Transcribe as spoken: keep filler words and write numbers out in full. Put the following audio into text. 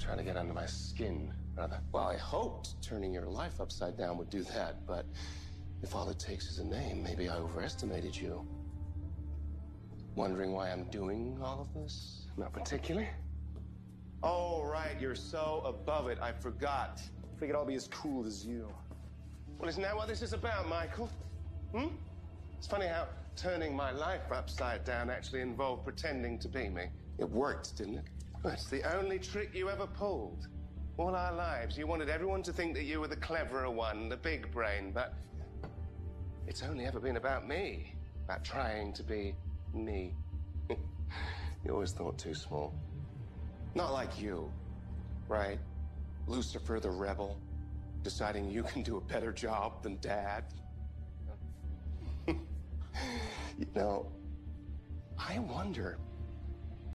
Trying to get under my skin, rather. Well, I hoped turning your life upside down would do that, but if all it takes is a name, maybe I overestimated you. Wondering why I'm doing all of this? Not particularly. Oh, right, you're so above it, I forgot. Figured I'll be as cool as you. Well, isn't that what this is about, Michael? Hmm? It's funny how turning my life upside down actually involved pretending to be me. It worked, didn't it? That's the only trick you ever pulled. All our lives, you wanted everyone to think that you were the cleverer one, the big brain, but it's only ever been about me, about trying to be me. You always thought too small. Not like you, right? Lucifer the rebel, deciding you can do a better job than Dad. You know, I wonder